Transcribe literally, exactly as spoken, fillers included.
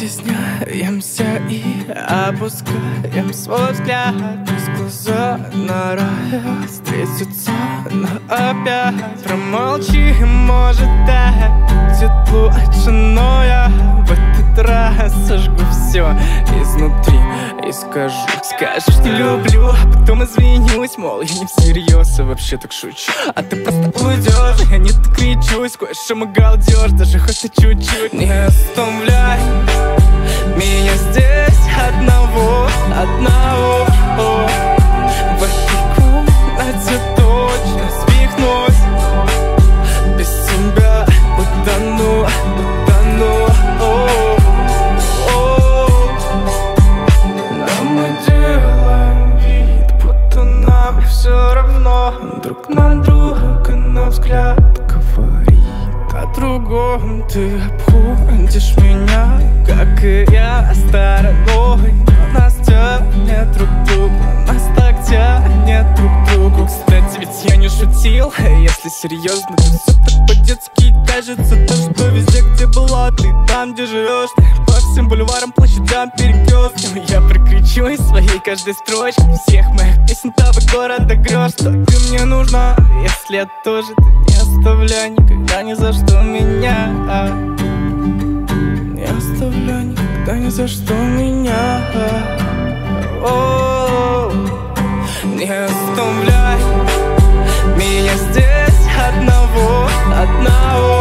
Притесняемся и опускаем свой взгляд. Пусть глаза на рая встретятся, но опять промолчим, может так будет лучше. Но я в этот раз сожгу все изнутри и скажу, скажу, что люблю, а потом извинюсь, мол, я не всерьез, а вообще так шучу. А ты просто уйдешь, я не так кричусь, кое-что мы галдеж, даже хоть и чуть-чуть. Не оставляй меня здесь одного, одного. О, в этой комнате точно свихнусь. Без тебя утону, утону. О, о, но мы делаем вид, будто нам все равно. Друг на друга, но взгляд говорит о другом. Ты обходишь меня, как и я, стороной. Нас тянет друг к другу, нас так тянет друг к другу. Кстати, ведь я не шутил, если серьезно, то все так по-детски кажется. То, что везде, где была ты, там, где живешь ты, по всем бульварам, площадям, перекресткам я прикричу из своей каждой строчки всех моих песен того города грез. Что ты мне нужна, если я тоже, ты не оставляй никогда ни за что меня. Не оставляй никогда ни за что меня. О, не оставляй меня здесь одного, одного.